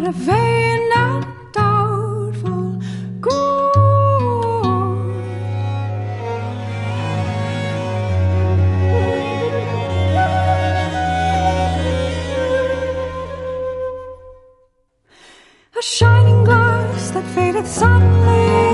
a vain and doubtful goal. A shining glass that fadeth suddenly,